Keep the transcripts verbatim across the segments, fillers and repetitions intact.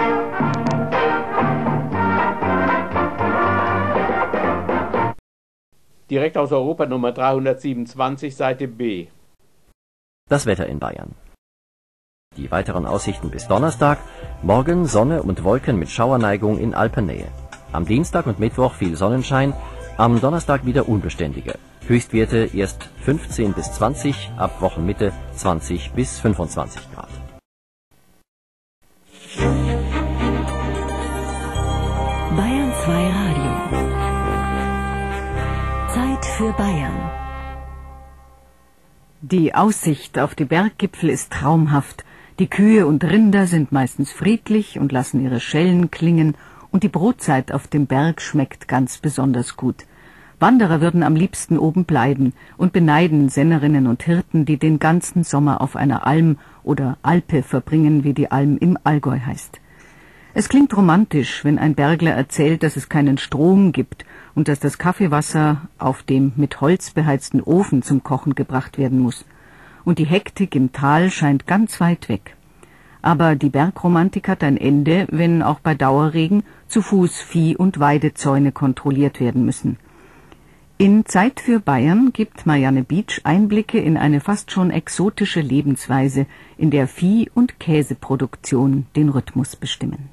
Direkt aus Europa Nummer dreihundertsiebenundzwanzig, Seite B. Das Wetter in Bayern. Die weiteren Aussichten bis Donnerstag: morgen Sonne und Wolken mit Schauerneigung in Alpennähe. Am Dienstag und Mittwoch viel Sonnenschein, am Donnerstag wieder unbeständiger. Höchstwerte erst fünfzehn bis zwanzig, ab Wochenmitte zwanzig bis fünfundzwanzig Grad. Bayern zwei Radio. Zeit für Bayern. Die Aussicht auf die Berggipfel ist traumhaft. Die Kühe und Rinder sind meistens friedlich und lassen ihre Schellen klingen, und die Brotzeit auf dem Berg schmeckt ganz besonders gut. Wanderer würden am liebsten oben bleiben und beneiden Sennerinnen und Hirten, die den ganzen Sommer auf einer Alm oder Alpe verbringen, wie die Alm im Allgäu heißt. Es klingt romantisch, wenn ein Bergler erzählt, dass es keinen Strom gibt und dass das Kaffeewasser auf dem mit Holz beheizten Ofen zum Kochen gebracht werden muss. Und die Hektik im Tal scheint ganz weit weg. Aber die Bergromantik hat ein Ende, wenn auch bei Dauerregen zu Fuß Vieh- und Weidezäune kontrolliert werden müssen. In Zeit für Bayern gibt Marianne Beach Einblicke in eine fast schon exotische Lebensweise, in der Vieh- und Käseproduktion den Rhythmus bestimmen.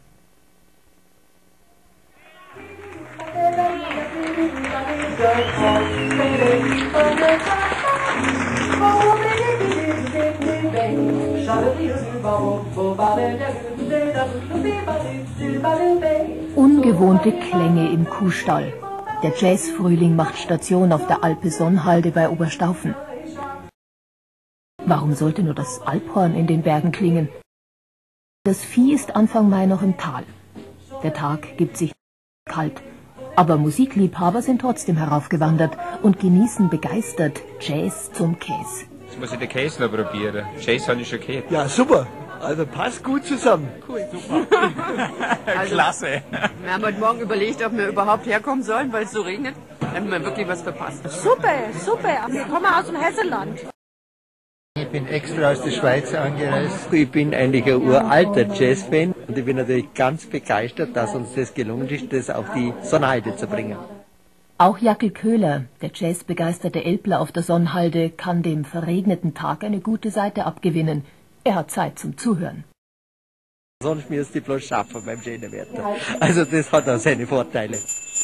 Ungewohnte Klänge im Kuhstall. Der Jazzfrühling macht Station auf der Alpe Sonnhalde bei Oberstaufen. Warum sollte nur das Alphorn in den Bergen klingen? Das Vieh ist Anfang Mai noch im Tal. Der Tag gibt sich kalt. Aber Musikliebhaber sind trotzdem heraufgewandert und genießen begeistert Jazz zum Käse. Jetzt muss ich den Käse noch probieren. Jazz habe ich schon gehört. Ja, super. Also passt gut zusammen. Cool. Super. Also, klasse. Wir haben heute Morgen überlegt, ob wir überhaupt herkommen sollen, weil es so regnet. Dann haben wir wirklich was verpasst. Super, super. Wir kommen aus dem Hessenland. Ich bin extra aus der Schweiz angereist. Ich bin eigentlich ein uralter Jazz-Fan und ich bin natürlich ganz begeistert, dass uns das gelungen ist, das auf die Sonnhalde zu bringen. Auch Jackel Köhler, der jazzbegeisterte Elbler auf der Sonnhalde, kann dem verregneten Tag eine gute Seite abgewinnen. Er hat Zeit zum Zuhören. Sonst müsste ich bloß schaffen beim schönen Wetter. Also das hat auch seine Vorteile.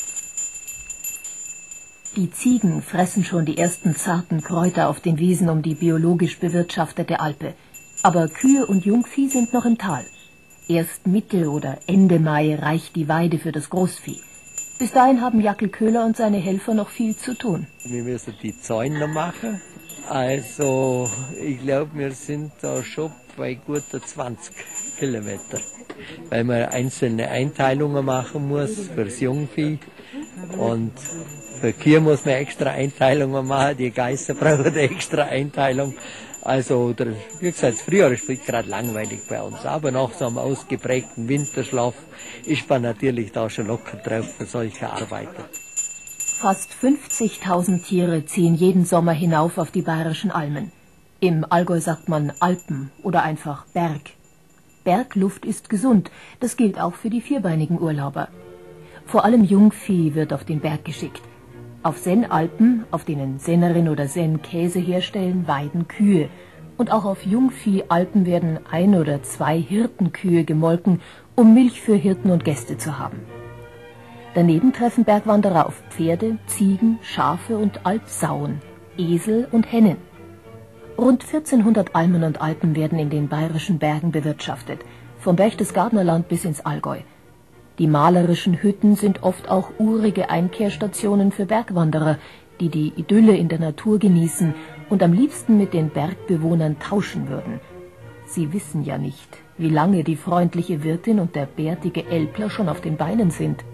Die Ziegen fressen schon die ersten zarten Kräuter auf den Wiesen um die biologisch bewirtschaftete Alpe. Aber Kühe und Jungvieh sind noch im Tal. Erst Mitte oder Ende Mai reicht die Weide für das Großvieh. Bis dahin haben Jackel Köhler und seine Helfer noch viel zu tun. Wir müssen die Zäune noch machen. Also ich glaube, wir sind da schon bei guter zwanzig Kilometer. Weil man einzelne Einteilungen machen muss fürs Jungvieh. Und für Kühe muss man extra Einteilungen machen. Die Geißer brauchen eine extra Einteilung. Also, der, wie gesagt, früher ist es gerade langweilig bei uns. Aber nach so einem ausgeprägten Winterschlaf ist man natürlich da schon locker drauf für solche Arbeiten. Fast fünfzigtausend Tiere ziehen jeden Sommer hinauf auf die bayerischen Almen. Im Allgäu sagt man Alpen oder einfach Berg. Bergluft ist gesund, das gilt auch für die vierbeinigen Urlauber. Vor allem Jungvieh wird auf den Berg geschickt. Auf Sennalpen, auf denen Sennerin oder Senn Käse herstellen, weiden Kühe. Und auch auf Jungviehalpen werden ein oder zwei Hirtenkühe gemolken, um Milch für Hirten und Gäste zu haben. Daneben treffen Bergwanderer auf Pferde, Ziegen, Schafe und Alpsauen, Esel und Hennen. Rund vierzehnhundert Almen und Alpen werden in den bayerischen Bergen bewirtschaftet, vom Berchtesgadenerland bis ins Allgäu. Die malerischen Hütten sind oft auch urige Einkehrstationen für Bergwanderer, die die Idylle in der Natur genießen und am liebsten mit den Bergbewohnern tauschen würden. Sie wissen ja nicht, wie lange die freundliche Wirtin und der bärtige Elbler schon auf den Beinen sind.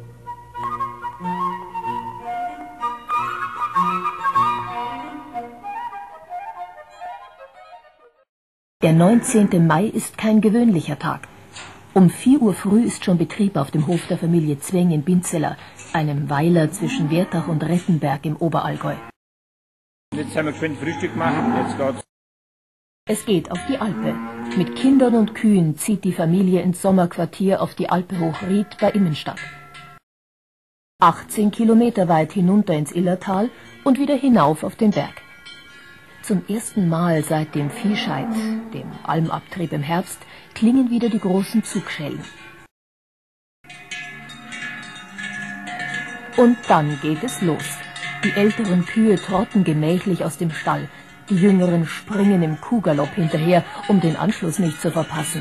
Der neunzehnte Mai ist kein gewöhnlicher Tag. Um vier Uhr früh ist schon Betrieb auf dem Hof der Familie Zweng in Binzeler, einem Weiler zwischen Wertach und Rettenberg im Oberallgäu. Jetzt haben wir geschwind Frühstück gemacht, jetzt geht's Es geht auf die Alpe. Mit Kindern und Kühen zieht die Familie ins Sommerquartier auf die Alpe Hochried bei Immenstadt. achtzehn Kilometer weit hinunter ins Illertal und wieder hinauf auf den Berg. Zum ersten Mal seit dem Viehscheid, dem Almabtrieb im Herbst, klingen wieder die großen Zugschellen. Und dann geht es los. Die älteren Kühe trotten gemächlich aus dem Stall. Die Jüngeren springen im Kuhgalopp hinterher, um den Anschluss nicht zu verpassen.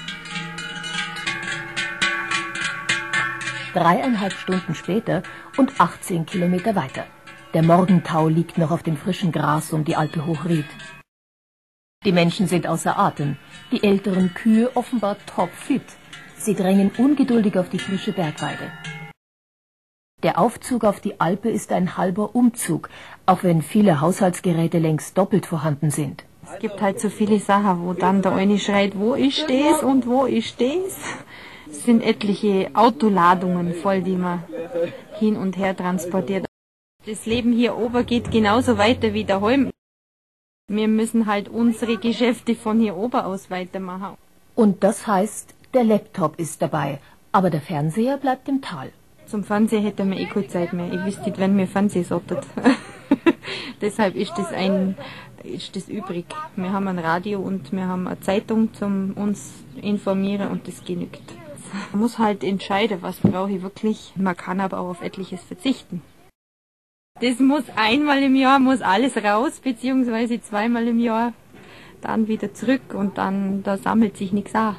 Dreieinhalb Stunden später und achtzehn Kilometer weiter. Der Morgentau liegt noch auf dem frischen Gras um die Alpe Hochried. Die Menschen sind außer Atem, die älteren Kühe offenbar topfit. Sie drängen ungeduldig auf die frische Bergweide. Der Aufzug auf die Alpe ist ein halber Umzug, auch wenn viele Haushaltsgeräte längst doppelt vorhanden sind. Es gibt halt so viele Sachen, wo dann der eine schreit, wo ist das und wo ist das? Es sind etliche Autoladungen voll, die man hin und her transportiert. Das Leben hier oben geht genauso weiter wie daheim. Wir müssen halt unsere Geschäfte von hier oben aus weitermachen. Und das heißt, der Laptop ist dabei, aber der Fernseher bleibt im Tal. Zum Fernsehen hätten wir eh keine Zeit mehr. Ich wüsste nicht, wenn wir Fernsehen sortet. Deshalb ist das ein, ist das übrig. Wir haben ein Radio und wir haben eine Zeitung zum uns informieren und das genügt. Man muss halt entscheiden, was brauche ich wirklich. Man kann aber auch auf etliches verzichten. Das muss einmal im Jahr, muss alles raus, beziehungsweise zweimal im Jahr dann wieder zurück und dann, da sammelt sich nichts an.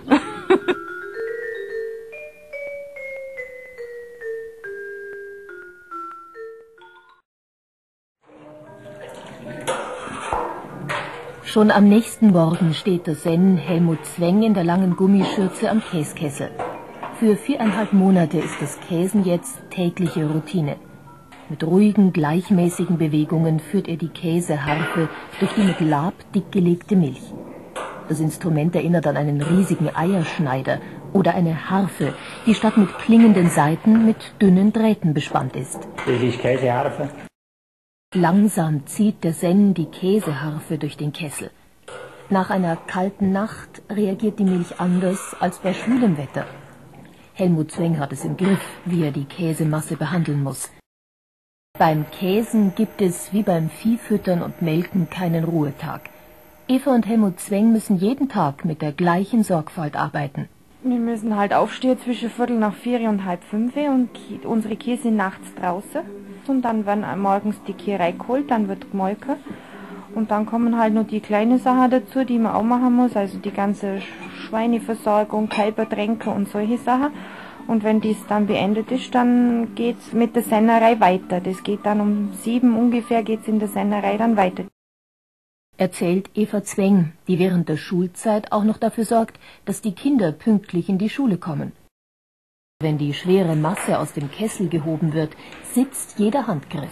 Schon am nächsten Morgen steht der Senn Helmut Zweng in der langen Gummischürze am Käskessel. Für viereinhalb Monate ist das Käsen jetzt tägliche Routine. Mit ruhigen, gleichmäßigen Bewegungen führt er die Käseharfe durch die mit Lab dickgelegte Milch. Das Instrument erinnert an einen riesigen Eierschneider oder eine Harfe, die statt mit klingenden Saiten mit dünnen Drähten bespannt ist. Das ist Käseharfe. Langsam zieht der Senn die Käseharfe durch den Kessel. Nach einer kalten Nacht reagiert die Milch anders als bei schwülem Wetter. Helmut Zweng hat es im Griff, wie er die Käsemasse behandeln muss. Beim Käsen gibt es wie beim Viehfüttern und Melken keinen Ruhetag. Eva und Helmut Zweng müssen jeden Tag mit der gleichen Sorgfalt arbeiten. Wir müssen halt aufstehen zwischen Viertel nach vier und halb fünf und unsere Kühe sind nachts draußen. Und dann werden morgens die Kühe reingeholt, dann wird gemolken. Und dann kommen halt noch die kleinen Sachen dazu, die man auch machen muss, also die ganze Schweineversorgung, Kälbertränke und solche Sachen. Und wenn dies dann beendet ist, dann geht's mit der Sennerei weiter. Das geht dann um sieben ungefähr, geht's in der Sennerei dann weiter. Erzählt Eva Zweng, die während der Schulzeit auch noch dafür sorgt, dass die Kinder pünktlich in die Schule kommen. Wenn die schwere Masse aus dem Kessel gehoben wird, sitzt jeder Handgriff.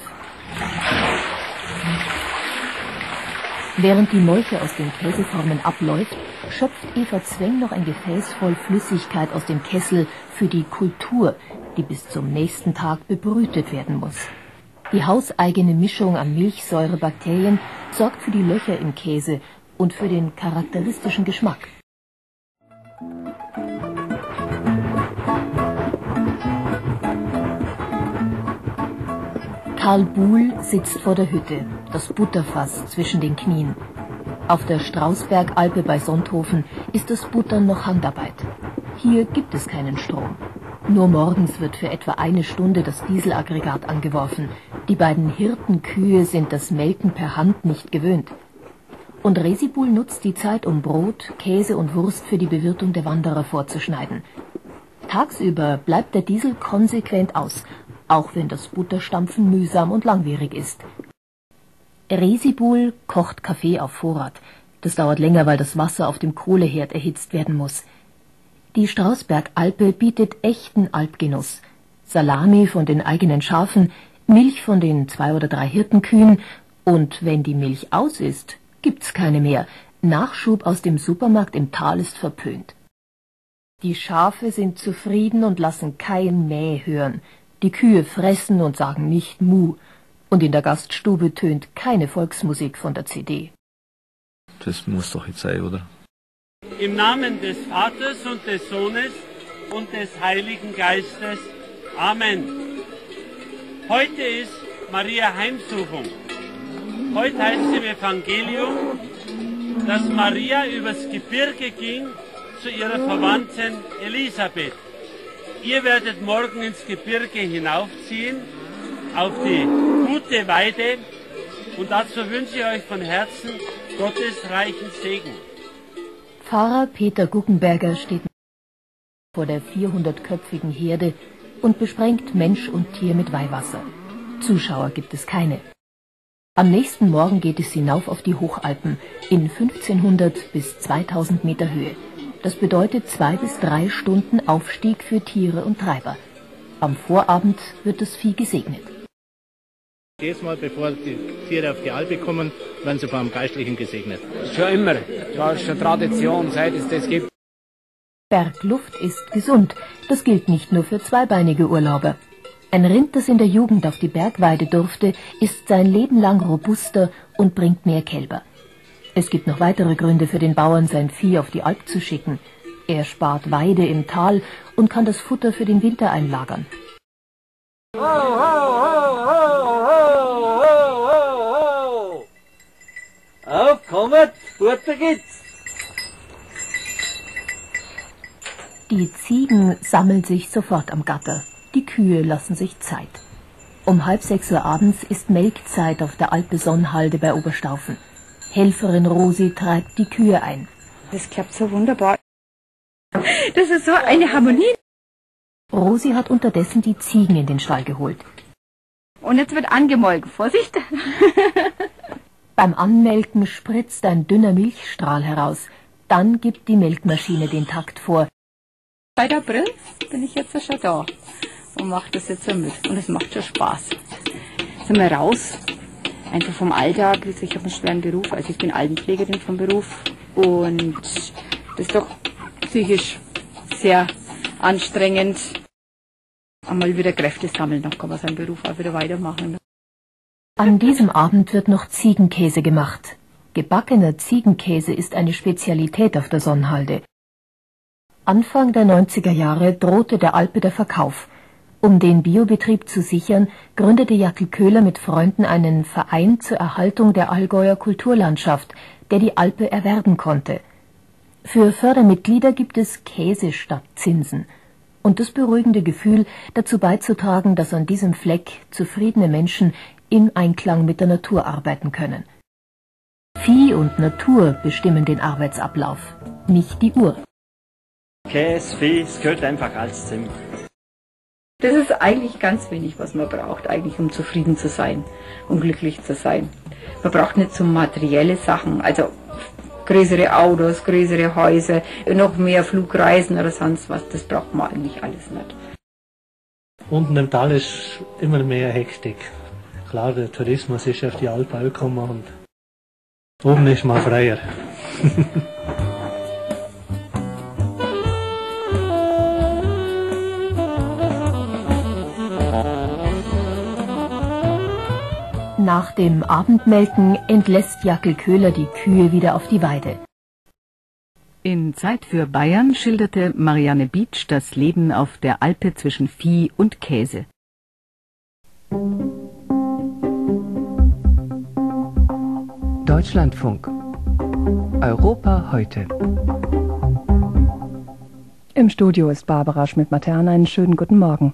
Während die Molke aus den Käseformen abläuft, schöpft Eva Zweng noch ein Gefäß voll Flüssigkeit aus dem Kessel für die Kultur, die bis zum nächsten Tag bebrütet werden muss. Die hauseigene Mischung an Milchsäurebakterien sorgt für die Löcher im Käse und für den charakteristischen Geschmack. Karl Buhl sitzt vor der Hütte, das Butterfass zwischen den Knien. Auf der Strausbergalpe bei Sonthofen ist das Buttern noch Handarbeit. Hier gibt es keinen Strom. Nur morgens wird für etwa eine Stunde das Dieselaggregat angeworfen. Die beiden Hirtenkühe sind das Melken per Hand nicht gewöhnt. Und Resibul nutzt die Zeit, um Brot, Käse und Wurst für die Bewirtung der Wanderer vorzuschneiden. Tagsüber bleibt der Diesel konsequent aus, auch wenn das Butterstampfen mühsam und langwierig ist. Resibul kocht Kaffee auf Vorrat. Das dauert länger, weil das Wasser auf dem Kohleherd erhitzt werden muss. Die Strausbergalpe bietet echten Alpgenuss. Salami von den eigenen Schafen, Milch von den zwei oder drei Hirtenkühen und wenn die Milch aus ist, gibt's keine mehr. Nachschub aus dem Supermarkt im Tal ist verpönt. Die Schafe sind zufrieden und lassen kein Mäh hören. Die Kühe fressen und sagen nicht Mu. Und in der Gaststube tönt keine Volksmusik von der C D. Das muss doch jetzt sein, oder? Im Namen des Vaters und des Sohnes und des Heiligen Geistes. Amen. Heute ist Maria Heimsuchung. Heute heißt es im Evangelium, dass Maria übers Gebirge ging zu ihrer Verwandten Elisabeth. Ihr werdet morgen ins Gebirge hinaufziehen, auf die gute Weide, und dazu wünsche ich euch von Herzen Gottes reichen Segen. Pfarrer Peter Guggenberger steht vor der vierhundertköpfigen Herde und besprengt Mensch und Tier mit Weihwasser. Zuschauer gibt es keine. Am nächsten Morgen geht es hinauf auf die Hochalpen in fünfzehnhundert bis zweitausend Meter Höhe. Das bedeutet zwei bis drei Stunden Aufstieg für Tiere und Treiber. Am Vorabend wird das Vieh gesegnet. Jedes Mal, bevor die Tiere auf die Alpe kommen, werden sie vom Geistlichen gesegnet. Schon immer. Das ist eine Tradition, seit es das gibt. Bergluft ist gesund. Das gilt nicht nur für zweibeinige Urlauber. Ein Rind, das in der Jugend auf die Bergweide durfte, ist sein Leben lang robuster und bringt mehr Kälber. Es gibt noch weitere Gründe für den Bauern, sein Vieh auf die Alp zu schicken. Er spart Weide im Tal und kann das Futter für den Winter einlagern. Ho, ho, ho, ho, ho, ho, ho, ho. Auf, kommt, Futter gibt's. Die Ziegen sammeln sich sofort am Gatter. Die Kühe lassen sich Zeit. Um halb sechs Uhr abends ist Melkzeit auf der Alpe Sonnhalde bei Oberstaufen. Helferin Rosi treibt die Kühe ein. Das klappt so wunderbar. Das ist so eine Harmonie. Rosi hat unterdessen die Ziegen in den Stall geholt. Und jetzt wird angemolken. Vorsicht! Beim Anmelken spritzt ein dünner Milchstrahl heraus. Dann gibt die Melkmaschine den Takt vor. Seit April bin ich jetzt schon da und mache das jetzt so mit. Und es macht schon Spaß. Jetzt sind wir raus, einfach vom Alltag. Ich habe einen schweren Beruf, also ich bin Altenpflegerin vom Beruf. Und das ist doch psychisch sehr anstrengend. Einmal wieder Kräfte sammeln, dann kann man seinen Beruf auch wieder weitermachen. An diesem Abend wird noch Ziegenkäse gemacht. Gebackener Ziegenkäse ist eine Spezialität auf der Sonnhalde. Anfang der neunziger Jahre drohte der Alpe der Verkauf. Um den Biobetrieb zu sichern, gründete Jackel Köhler mit Freunden einen Verein zur Erhaltung der Allgäuer Kulturlandschaft, der die Alpe erwerben konnte. Für Fördermitglieder gibt es Käse statt Zinsen und das beruhigende Gefühl, dazu beizutragen, dass an diesem Fleck zufriedene Menschen im Einklang mit der Natur arbeiten können. Vieh und Natur bestimmen den Arbeitsablauf, nicht die Uhr. Käse, Vieh, es gehört einfach alles zusammen. Das ist eigentlich ganz wenig, was man braucht, eigentlich um zufrieden zu sein, um glücklich zu sein. Man braucht nicht so materielle Sachen, also größere Autos, größere Häuser, noch mehr Flugreisen oder sonst was, das braucht man eigentlich alles nicht. Unten im Tal ist immer mehr Hektik. Klar, der Tourismus ist auf die Alpen gekommen und oben ist man freier. Nach dem Abendmelken entlässt Jackel Köhler die Kühe wieder auf die Weide. In Zeit für Bayern schilderte Marianne Bietsch das Leben auf der Alpe zwischen Vieh und Käse. Deutschlandfunk. Europa heute. Im Studio ist Barbara Schmidt-Matern. Einen schönen guten Morgen.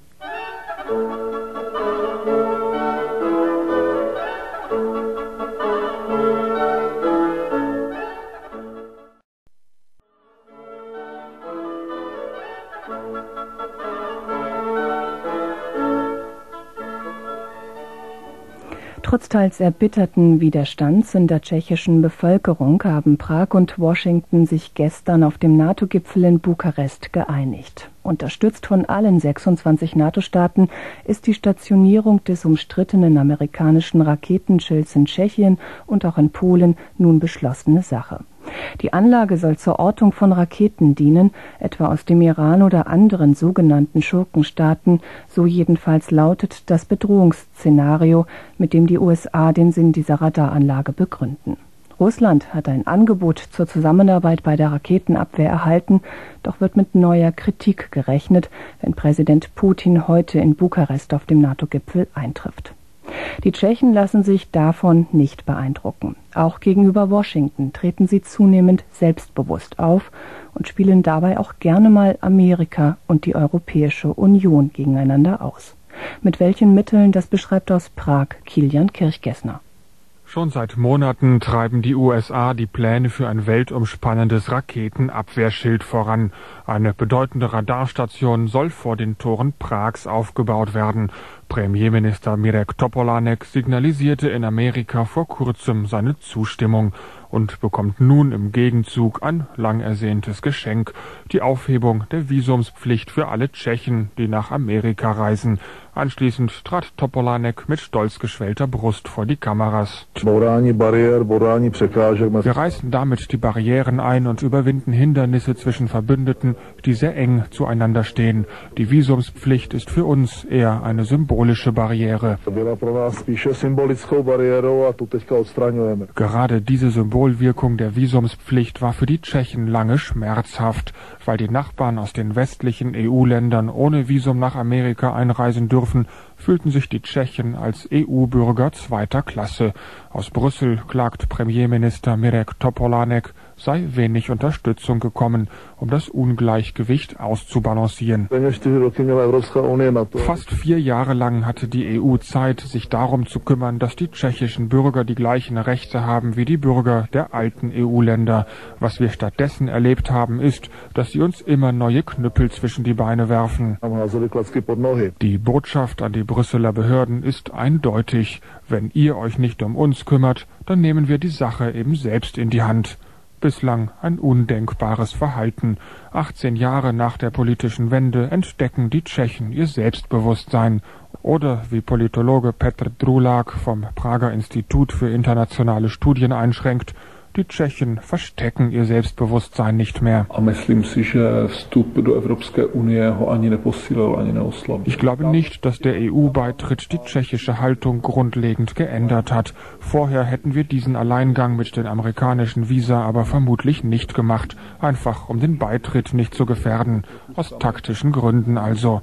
Trotz teils erbitterten Widerstands in der tschechischen Bevölkerung haben Prag und Washington sich gestern auf dem NATO-Gipfel in Bukarest geeinigt. Unterstützt von allen sechsundzwanzig NATO-Staaten ist die Stationierung des umstrittenen amerikanischen Raketenschilds in Tschechien und auch in Polen nun beschlossene Sache. Die Anlage soll zur Ortung von Raketen dienen, etwa aus dem Iran oder anderen sogenannten Schurkenstaaten. So jedenfalls lautet das Bedrohungsszenario, mit dem die U S A den Sinn dieser Radaranlage begründen. Russland hat ein Angebot zur Zusammenarbeit bei der Raketenabwehr erhalten, doch wird mit neuer Kritik gerechnet, wenn Präsident Putin heute in Bukarest auf dem NATO-Gipfel eintrifft. Die Tschechen lassen sich davon nicht beeindrucken. Auch gegenüber Washington treten sie zunehmend selbstbewusst auf und spielen dabei auch gerne mal Amerika und die Europäische Union gegeneinander aus. Mit welchen Mitteln, das beschreibt aus Prag Kilian Kirchgessner. Schon seit Monaten treiben die U S A die Pläne für ein weltumspannendes Raketenabwehrschild voran. Eine bedeutende Radarstation soll vor den Toren Prags aufgebaut werden. Premierminister Mirek Topolánek signalisierte in Amerika vor kurzem seine Zustimmung und bekommt nun im Gegenzug ein lang ersehntes Geschenk, die Aufhebung der Visumspflicht für alle Tschechen, die nach Amerika reisen. Anschließend trat Topolánek mit stolz geschwellter Brust vor die Kameras. Wir reißen damit die Barrieren ein und überwinden Hindernisse zwischen Verbündeten, die sehr eng zueinander stehen. Die Visumspflicht ist für uns eher eine symbolische Barriere. Gerade diese Symbolwirkung der Visumspflicht war für die Tschechen lange schmerzhaft, weil die Nachbarn aus den westlichen E U-Ländern ohne Visum nach Amerika einreisen dürfen, fühlten sich die Tschechen als E U-Bürger zweiter Klasse. Aus Brüssel klagt Premierminister Mirek Topolánek, sei wenig Unterstützung gekommen, um das Ungleichgewicht auszubalancieren. Fast vier Jahre lang hatte die E U Zeit, sich darum zu kümmern, dass die tschechischen Bürger die gleichen Rechte haben wie die Bürger der alten E U-Länder. Was wir stattdessen erlebt haben, ist, dass sie uns immer neue Knüppel zwischen die Beine werfen. Die Botschaft an die Brüsseler Behörden ist eindeutig. Wenn ihr euch nicht um uns kümmert, dann nehmen wir die Sache eben selbst in die Hand. Bislang ein undenkbares Verhalten. achtzehn Jahre nach der politischen Wende entdecken die Tschechen ihr Selbstbewusstsein. Oder wie Politologe Petr Drulák vom Prager Institut für internationale Studien einschränkt, die Tschechen verstecken ihr Selbstbewusstsein nicht mehr. Ich glaube nicht, dass der E U-Beitritt die tschechische Haltung grundlegend geändert hat. Vorher hätten wir diesen Alleingang mit den amerikanischen Visa aber vermutlich nicht gemacht, einfach um den Beitritt nicht zu gefährden. Aus taktischen Gründen also.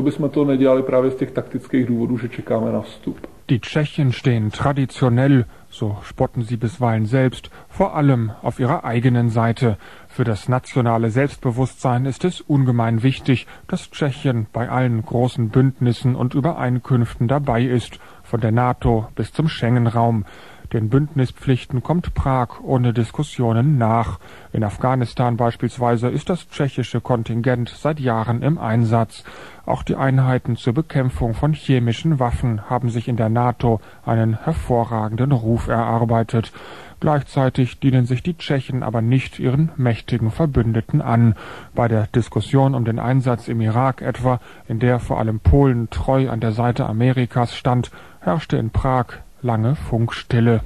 Die Tschechen stehen traditionell, so spotten sie bisweilen selbst, vor allem auf ihrer eigenen Seite. Für das nationale Selbstbewusstsein ist es ungemein wichtig, dass Tschechien bei allen großen Bündnissen und Übereinkünften dabei ist, von der NATO bis zum Schengen-Raum. Den Bündnispflichten kommt Prag ohne Diskussionen nach. In Afghanistan beispielsweise ist das tschechische Kontingent seit Jahren im Einsatz. Auch die Einheiten zur Bekämpfung von chemischen Waffen haben sich in der NATO einen hervorragenden Ruf erarbeitet. Gleichzeitig dienen sich die Tschechen aber nicht ihren mächtigen Verbündeten an. Bei der Diskussion um den Einsatz im Irak etwa, in der vor allem Polen treu an der Seite Amerikas stand, herrschte in Prag lange Funkstille.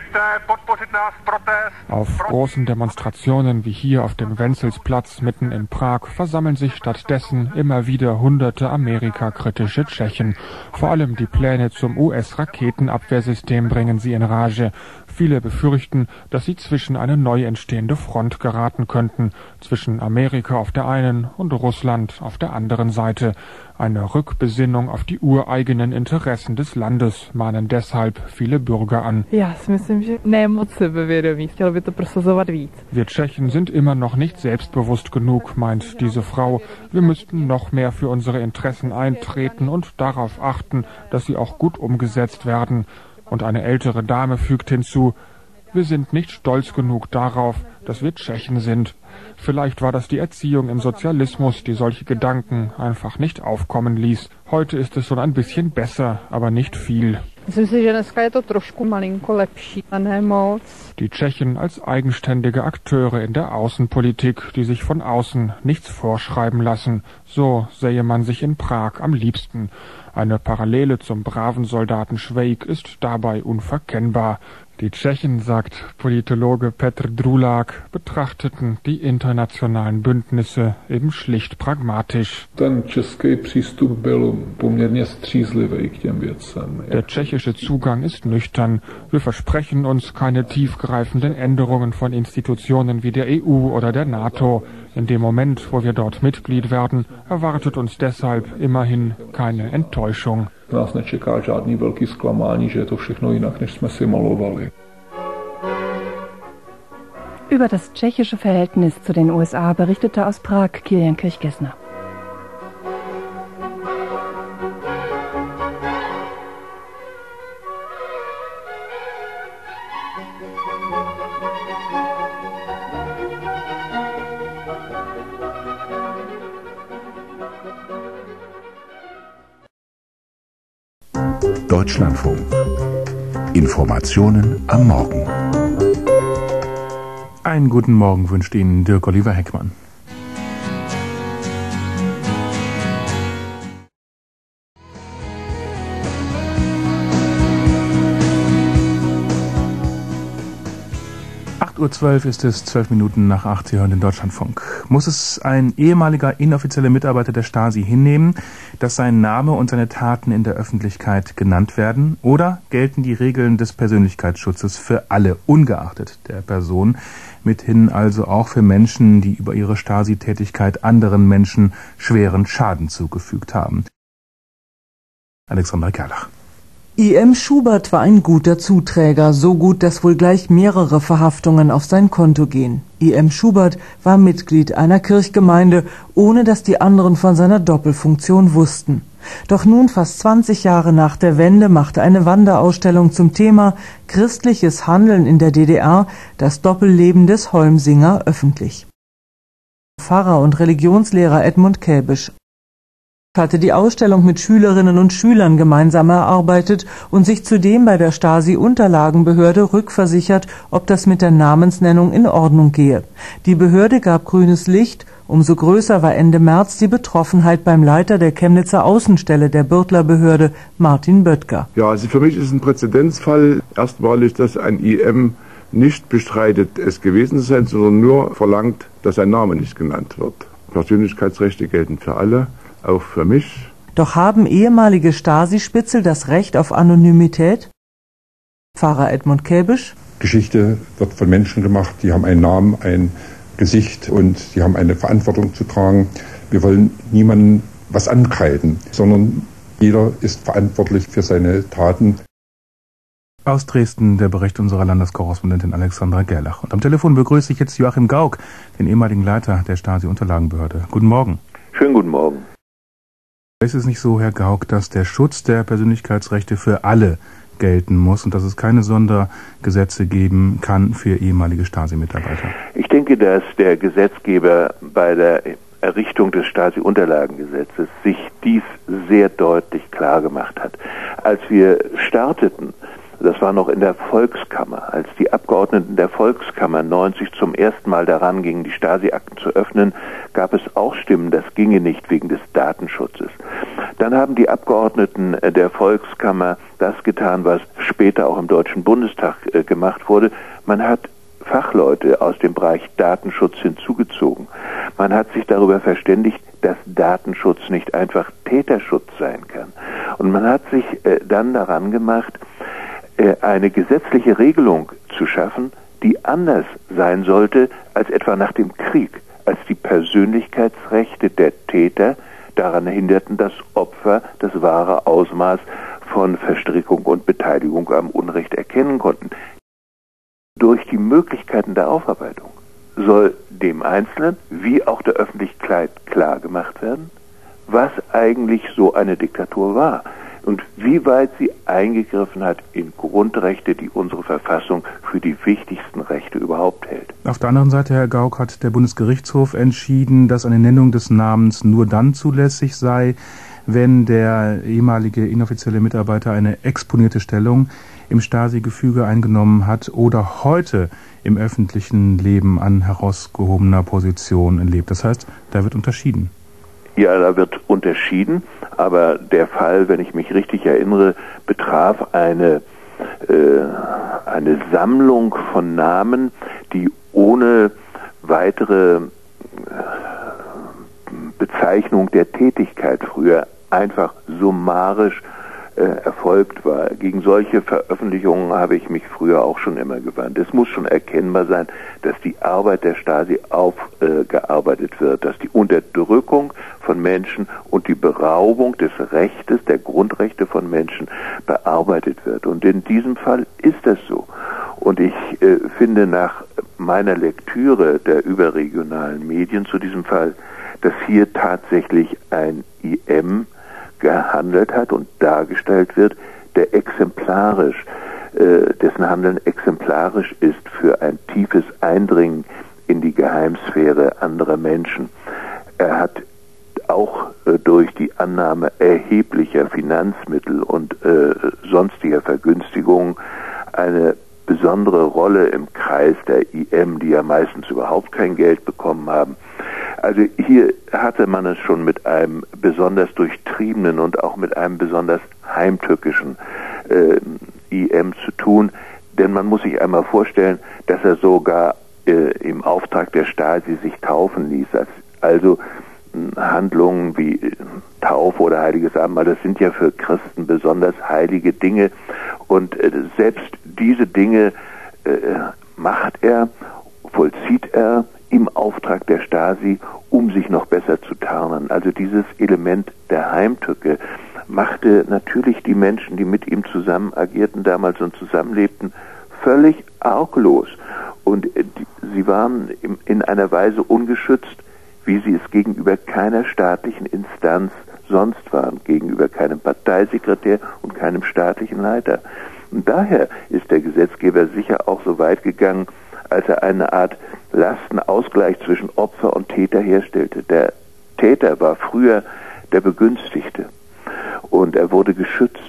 Auf großen Demonstrationen wie hier auf dem Wenzelsplatz mitten in Prag versammeln sich stattdessen immer wieder hunderte amerikakritische Tschechen. Vor allem die Pläne zum U S-Raketenabwehrsystem bringen sie in Rage. Viele befürchten, dass sie zwischen eine neu entstehende Front geraten könnten, zwischen Amerika auf der einen und Russland auf der anderen Seite. Eine Rückbesinnung auf die ureigenen Interessen des Landes mahnen deshalb viele Bürger an. Ja, Wir Tschechen sind immer noch nicht selbstbewusst genug, meint diese Frau. Wir müssten noch mehr für unsere Interessen eintreten und darauf achten, dass sie auch gut umgesetzt werden. Und eine ältere Dame fügt hinzu, wir sind nicht stolz genug darauf, dass wir Tschechen sind. Vielleicht war das die Erziehung im Sozialismus, die solche Gedanken einfach nicht aufkommen ließ. Heute ist es schon ein bisschen besser, aber nicht viel. Die Tschechen als eigenständige Akteure in der Außenpolitik, die sich von außen nichts vorschreiben lassen. So sähe man sich in Prag am liebsten. Eine Parallele zum braven Soldaten Schweik ist dabei unverkennbar. Die Tschechen, sagt Politologe Petr Drulák, betrachteten die internationalen Bündnisse eben schlicht pragmatisch. Der tschechische Zugang ist nüchtern. Wir versprechen uns keine tiefgreifenden Änderungen von Institutionen wie der E U oder der NATO. In dem Moment, wo wir dort Mitglied werden, erwartet uns deshalb immerhin keine Enttäuschung. Nás nečeká žádný velký zklamání, že je to všechno jinak, než jsme si malovali. Über das tschechische Verhältnis zu den U S A berichtete aus Prag Kilian Kirchgessner. Deutschlandfunk. Informationen am Morgen. Einen guten Morgen wünscht Ihnen Dirk Oliver Heckmann. acht Uhr zwölf ist es, zwölf Minuten nach acht, Sie hören den Deutschlandfunk. Muss es ein ehemaliger inoffizieller Mitarbeiter der Stasi hinnehmen, dass sein Name und seine Taten in der Öffentlichkeit genannt werden? Oder gelten die Regeln des Persönlichkeitsschutzes für alle, ungeachtet der Person, mithin also auch für Menschen, die über ihre Stasi-Tätigkeit anderen Menschen schweren Schaden zugefügt haben? Alexander Gerlach. I M Schubert war ein guter Zuträger, so gut, dass wohl gleich mehrere Verhaftungen auf sein Konto gehen. I M Schubert war Mitglied einer Kirchgemeinde, ohne dass die anderen von seiner Doppelfunktion wussten. Doch nun, fast zwanzig Jahre nach der Wende, machte eine Wanderausstellung zum Thema Christliches Handeln in der D D R das Doppelleben des Holmsinger öffentlich. Pfarrer und Religionslehrer Edmund Käbisch hatte die Ausstellung mit Schülerinnen und Schülern gemeinsam erarbeitet und sich zudem bei der Stasi-Unterlagenbehörde rückversichert, ob das mit der Namensnennung in Ordnung gehe. Die Behörde gab grünes Licht, umso größer war Ende März die Betroffenheit beim Leiter der Chemnitzer Außenstelle der Bürtler Behörde, Martin Böttger. Ja, also für mich ist es ein Präzedenzfall. Erstmalig, dass ein I M nicht bestreitet, es gewesen zu sein, sondern nur verlangt, dass sein Name nicht genannt wird. Persönlichkeitsrechte gelten für alle. Auch für mich. Doch haben ehemalige Stasi-Spitzel das Recht auf Anonymität? Pfarrer Edmund Käbisch. Geschichte wird von Menschen gemacht, die haben einen Namen, ein Gesicht und die haben eine Verantwortung zu tragen. Wir wollen niemandem was ankreiden, sondern jeder ist verantwortlich für seine Taten. Aus Dresden der Bericht unserer Landeskorrespondentin Alexandra Gerlach. Und am Telefon begrüße ich jetzt Joachim Gauck, den ehemaligen Leiter der Stasi-Unterlagenbehörde. Guten Morgen. Schönen guten Morgen. Ist es nicht so, Herr Gauck, dass der Schutz der Persönlichkeitsrechte für alle gelten muss und dass es keine Sondergesetze geben kann für ehemalige Stasi-Mitarbeiter? Ich denke, dass der Gesetzgeber bei der Errichtung des Stasi-Unterlagengesetzes sich dies sehr deutlich klar gemacht hat. Als wir starteten, das war noch in der Volkskammer, als die Abgeordneten der Volkskammer neunzig zum ersten Mal daran gingen, die Stasi-Akten zu öffnen, gab es auch Stimmen, das ginge nicht wegen des Datenschutzes. Dann haben die Abgeordneten der Volkskammer das getan, was später auch im Deutschen Bundestag äh, gemacht wurde. Man hat Fachleute aus dem Bereich Datenschutz hinzugezogen. Man hat sich darüber verständigt, dass Datenschutz nicht einfach Täterschutz sein kann. Und man hat sich äh, dann daran gemacht, äh, eine gesetzliche Regelung zu schaffen, die anders sein sollte als etwa nach dem Krieg, als die Persönlichkeitsrechte der Täter daran hinderten, dass Opfer das wahre Ausmaß von Verstrickung und Beteiligung am Unrecht erkennen konnten. Durch die Möglichkeiten der Aufarbeitung soll dem Einzelnen wie auch der Öffentlichkeit klar gemacht werden, was eigentlich so eine Diktatur war und wie weit sie eingegriffen hat in Grundrechte, die unsere Verfassung für die wichtigsten Rechte überhaupt hält. Auf der anderen Seite, Herr Gauck, hat der Bundesgerichtshof entschieden, dass eine Nennung des Namens nur dann zulässig sei, wenn der ehemalige inoffizielle Mitarbeiter eine exponierte Stellung im Stasi-Gefüge eingenommen hat oder heute im öffentlichen Leben an herausgehobener Position lebt. Das heißt, da wird unterschieden. Ja, da wird unterschieden, aber der Fall, wenn ich mich richtig erinnere, betraf eine äh, eine Sammlung von Namen, die ohne weitere Bezeichnung der Tätigkeit früher einfach summarisch äh, erfolgt war. Gegen solche Veröffentlichungen habe ich mich früher auch schon immer gewandt. Es muss schon erkennbar sein, dass die Arbeit der Stasi aufgearbeitet äh, wird, dass die Unterdrückung von Menschen und die Beraubung des Rechtes, der Grundrechte von Menschen bearbeitet wird. Und in diesem Fall ist das so. Und ich äh, finde nach meiner Lektüre der überregionalen Medien zu diesem Fall, dass hier tatsächlich ein I M gehandelt hat und dargestellt wird, der exemplarisch, äh, dessen Handeln exemplarisch ist für ein tiefes Eindringen in die Geheimsphäre anderer Menschen. Er hat auch äh, durch die Annahme erheblicher Finanzmittel und äh, sonstiger Vergünstigungen eine besondere Rolle im Kreis der I M, die ja meistens überhaupt kein Geld bekommen haben. Also hier hatte man es schon mit einem besonders durchtriebenen und auch mit einem besonders heimtückischen äh, I M zu tun, denn man muss sich einmal vorstellen, dass er sogar äh, im Auftrag der Stasi sich taufen ließ. Also Handlungen wie Taufe oder Heiliges Abendmahl, das sind ja für Christen besonders heilige Dinge und äh, selbst diese Dinge äh, macht er, vollzieht er im Auftrag der Stasi, um sich noch besser zu tarnen. Also dieses Element der Heimtücke machte natürlich die Menschen, die mit ihm zusammen agierten damals und zusammenlebten, völlig arglos. Und äh, die, sie waren im, in einer Weise ungeschützt, wie sie es gegenüber keiner staatlichen Instanz sonst waren, gegenüber keinem Parteisekretär und keinem staatlichen Leiter. Und daher ist der Gesetzgeber sicher auch so weit gegangen, als er eine Art Lastenausgleich zwischen Opfer und Täter herstellte. Der Täter war früher der Begünstigte und er wurde geschützt.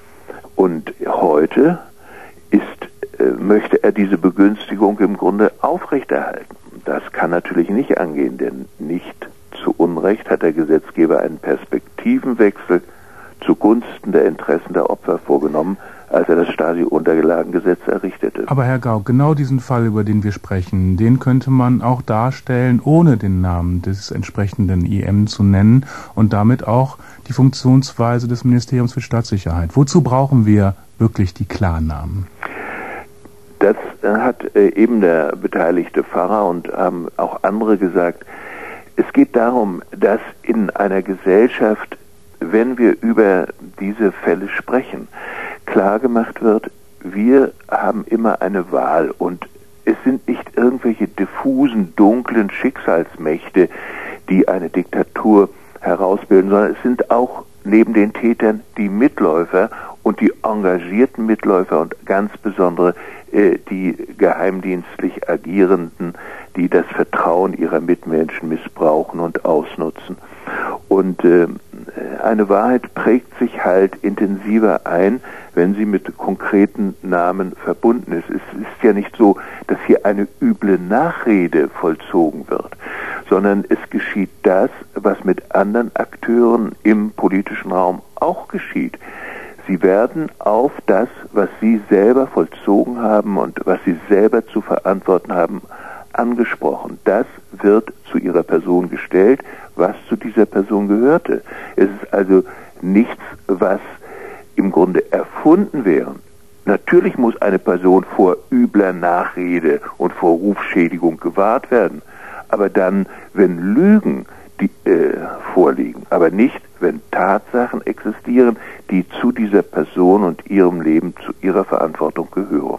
Und heute ist, äh, möchte er diese Begünstigung im Grunde aufrechterhalten. Das kann natürlich nicht angehen, denn nicht zu Unrecht hat der Gesetzgeber einen Perspektivenwechsel zugunsten der Interessen der Opfer vorgenommen, als er das Stasi-Unterlagengesetz errichtete. Aber Herr Gauck, genau diesen Fall, über den wir sprechen, den könnte man auch darstellen, ohne den Namen des entsprechenden I M zu nennen und damit auch die Funktionsweise des Ministeriums für Staatssicherheit. Wozu brauchen wir wirklich die Klarnamen? Das hat eben der beteiligte Pfarrer und haben auch andere gesagt. Es geht darum, dass in einer Gesellschaft, wenn wir über diese Fälle sprechen, klar gemacht wird, wir haben immer eine Wahl und es sind nicht irgendwelche diffusen, dunklen Schicksalsmächte, die eine Diktatur herausbilden, sondern es sind auch neben den Tätern die Mitläufer und die engagierten Mitläufer und ganz besondere äh, die geheimdienstlich Agierenden, die das Vertrauen ihrer Mitmenschen missbrauchen und ausnutzen. Und äh, eine Wahrheit prägt sich halt intensiver ein, wenn sie mit konkreten Namen verbunden ist. Es ist ja nicht so, dass hier eine üble Nachrede vollzogen wird, sondern es geschieht das, was mit anderen Akteuren im politischen Raum auch geschieht. Sie werden auf das, was sie selber vollzogen haben und was sie selber zu verantworten haben, angesprochen. Das wird zu ihrer Person gestellt, was zu dieser Person gehörte. Es ist also nichts, was im Grunde erfunden wäre. Natürlich muss eine Person vor übler Nachrede und vor Rufschädigung gewahrt werden, aber dann, wenn Lügen die, äh, vorliegen, aber nicht, wenn Tatsachen existieren, die zu dieser Person und ihrem Leben, zu ihrer Verantwortung gehören.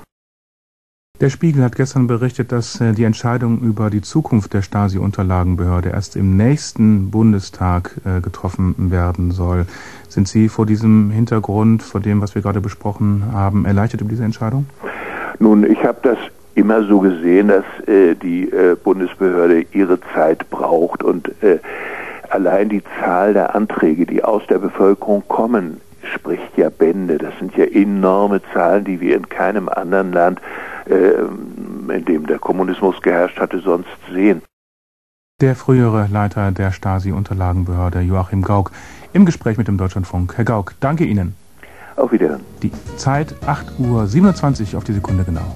Der Spiegel hat gestern berichtet, dass äh, die Entscheidung über die Zukunft der Stasi-Unterlagenbehörde erst im nächsten Bundestag äh, getroffen werden soll. Sind Sie vor diesem Hintergrund, vor dem, was wir gerade besprochen haben, erleichtert über diese Entscheidung? Nun, ich habe das immer so gesehen, dass äh, die äh, Bundesbehörde ihre Zeit braucht und äh, allein die Zahl der Anträge, die aus der Bevölkerung kommen, spricht ja Bände. Das sind ja enorme Zahlen, die wir in keinem anderen Land, äh, in dem der Kommunismus geherrscht hatte, sonst sehen. Der frühere Leiter der Stasi-Unterlagenbehörde, Joachim Gauck, im Gespräch mit dem Deutschlandfunk. Herr Gauck, danke Ihnen. Auf Wiederhören. Die Zeit acht Uhr siebenundzwanzig auf die Sekunde genau.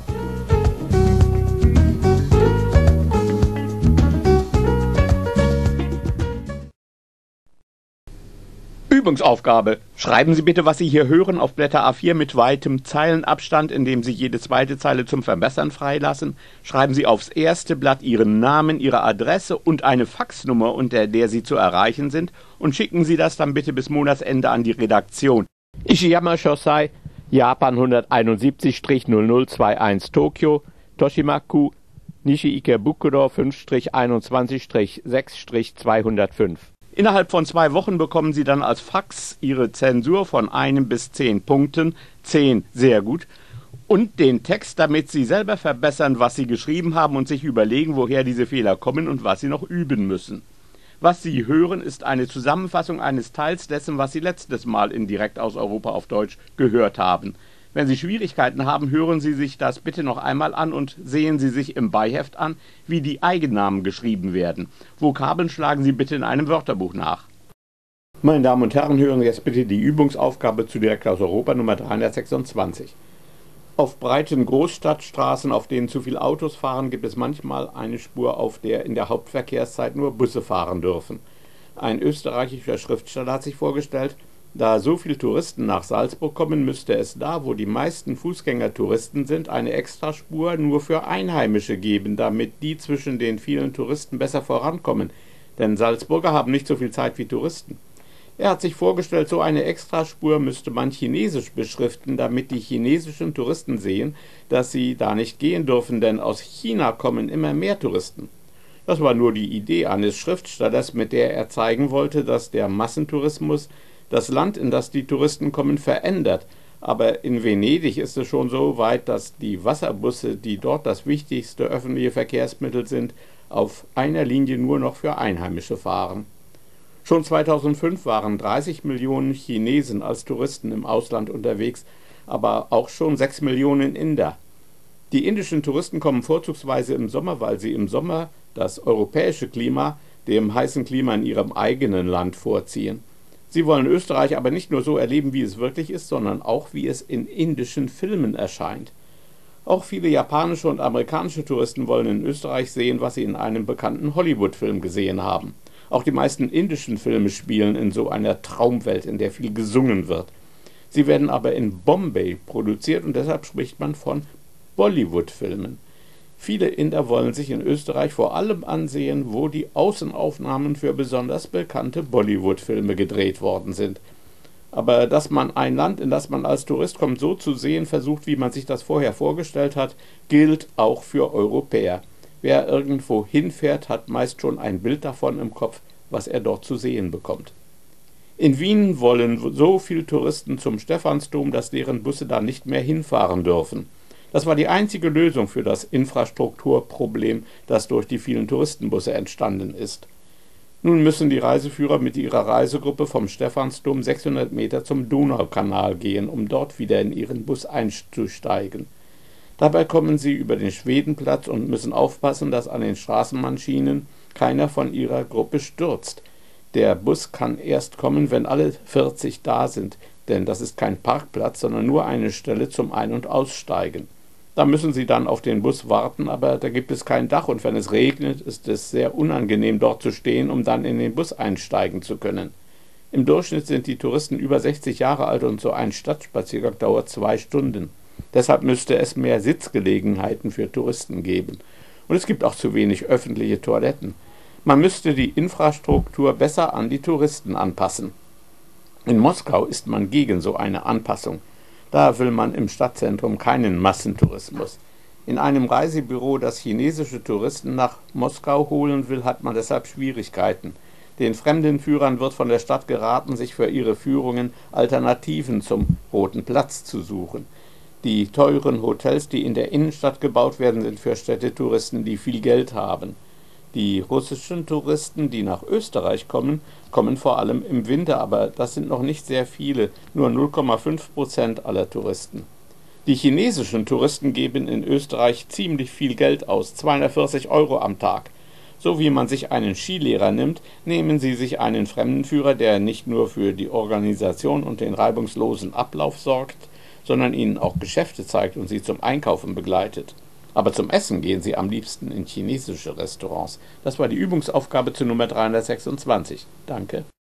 Übungsaufgabe. Schreiben Sie bitte, was Sie hier hören, auf Blätter A vier mit weitem Zeilenabstand, indem Sie jede zweite Zeile zum Verbessern freilassen. Schreiben Sie aufs erste Blatt Ihren Namen, Ihre Adresse und eine Faxnummer, unter der Sie zu erreichen sind, und schicken Sie das dann bitte bis Monatsende an die Redaktion. Ishiyama Shosai, Japan hunderteinundsiebzig null null einundzwanzig Tokio, Toshimaku, Nishi-Ikebukuro fünf einundzwanzig sechs zweihundertfünf. Innerhalb von zwei Wochen bekommen Sie dann als Fax Ihre Zensur von einem bis zehn Punkten, zehn sehr gut, und den Text, damit Sie selber verbessern, was Sie geschrieben haben und sich überlegen, woher diese Fehler kommen und was Sie noch üben müssen. Was Sie hören, ist eine Zusammenfassung eines Teils dessen, was Sie letztes Mal in Direkt aus Europa auf Deutsch gehört haben. Wenn Sie Schwierigkeiten haben, hören Sie sich das bitte noch einmal an und sehen Sie sich im Beiheft an, wie die Eigennamen geschrieben werden. Vokabeln schlagen Sie bitte in einem Wörterbuch nach. Meine Damen und Herren, hören Sie jetzt bitte die Übungsaufgabe zu Direkt aus Europa Nummer dreihundertsechsundzwanzig. Auf breiten Großstadtstraßen, auf denen zu viele Autos fahren, gibt es manchmal eine Spur, auf der in der Hauptverkehrszeit nur Busse fahren dürfen. Ein österreichischer Schriftsteller hat sich vorgestellt, da so viele Touristen nach Salzburg kommen, müsste es da, wo die meisten Fußgängertouristen sind, eine Extraspur nur für Einheimische geben, damit die zwischen den vielen Touristen besser vorankommen. Denn Salzburger haben nicht so viel Zeit wie Touristen. Er hat sich vorgestellt, so eine Extraspur müsste man chinesisch beschriften, damit die chinesischen Touristen sehen, dass sie da nicht gehen dürfen, denn aus China kommen immer mehr Touristen. Das war nur die Idee eines Schriftstellers, mit der er zeigen wollte, dass der Massentourismus das Land, in das die Touristen kommen, verändert. Aber in Venedig ist es schon so weit, dass die Wasserbusse, die dort das wichtigste öffentliche Verkehrsmittel sind, auf einer Linie nur noch für Einheimische fahren. Schon zweitausendfünf waren dreißig Millionen Chinesen als Touristen im Ausland unterwegs, aber auch schon sechs Millionen Inder. Die indischen Touristen kommen vorzugsweise im Sommer, weil sie im Sommer das europäische Klima dem heißen Klima in ihrem eigenen Land vorziehen. Sie wollen Österreich aber nicht nur so erleben, wie es wirklich ist, sondern auch, wie es in indischen Filmen erscheint. Auch viele japanische und amerikanische Touristen wollen in Österreich sehen, was sie in einem bekannten Hollywood-Film gesehen haben. Auch die meisten indischen Filme spielen in so einer Traumwelt, in der viel gesungen wird. Sie werden aber in Bombay produziert und deshalb spricht man von Bollywood-Filmen. Viele Inder wollen sich in Österreich vor allem ansehen, wo die Außenaufnahmen für besonders bekannte Bollywood-Filme gedreht worden sind. Aber dass man ein Land, in das man als Tourist kommt, so zu sehen versucht, wie man sich das vorher vorgestellt hat, gilt auch für Europäer. Wer irgendwo hinfährt, hat meist schon ein Bild davon im Kopf, was er dort zu sehen bekommt. In Wien wollen so viele Touristen zum Stephansdom, dass deren Busse da nicht mehr hinfahren dürfen. Das war die einzige Lösung für das Infrastrukturproblem, das durch die vielen Touristenbusse entstanden ist. Nun müssen die Reiseführer mit ihrer Reisegruppe vom Stephansdom sechshundert Meter zum Donaukanal gehen, um dort wieder in ihren Bus einzusteigen. Dabei kommen sie über den Schwedenplatz und müssen aufpassen, dass an den Straßenbahnschienen keiner von ihrer Gruppe stürzt. Der Bus kann erst kommen, wenn alle vierzig da sind, denn das ist kein Parkplatz, sondern nur eine Stelle zum Ein- und Aussteigen. Da müssen sie dann auf den Bus warten, aber da gibt es kein Dach und wenn es regnet, ist es sehr unangenehm, dort zu stehen, um dann in den Bus einsteigen zu können. Im Durchschnitt sind die Touristen über sechzig Jahre alt und so ein Stadtspaziergang dauert zwei Stunden. Deshalb müsste es mehr Sitzgelegenheiten für Touristen geben. Und es gibt auch zu wenig öffentliche Toiletten. Man müsste die Infrastruktur besser an die Touristen anpassen. In Moskau ist man gegen so eine Anpassung. Da will man im Stadtzentrum keinen Massentourismus. In einem Reisebüro, das chinesische Touristen nach Moskau holen will, hat man deshalb Schwierigkeiten. Den Fremdenführern wird von der Stadt geraten, sich für ihre Führungen Alternativen zum Roten Platz zu suchen. Die teuren Hotels, die in der Innenstadt gebaut werden, sind für Städtetouristen, die viel Geld haben. Die russischen Touristen, die nach Österreich kommen, kommen vor allem im Winter, aber das sind noch nicht sehr viele, nur null Komma fünf Prozent aller Touristen. Die chinesischen Touristen geben in Österreich ziemlich viel Geld aus, zweihundertvierzig Euro am Tag. So wie man sich einen Skilehrer nimmt, nehmen Sie sich einen Fremdenführer, der nicht nur für die Organisation und den reibungslosen Ablauf sorgt, sondern Ihnen auch Geschäfte zeigt und Sie zum Einkaufen begleitet. Aber zum Essen gehen Sie am liebsten in chinesische Restaurants. Das war die Übungsaufgabe zu Nummer dreihundertsechsundzwanzig. Danke.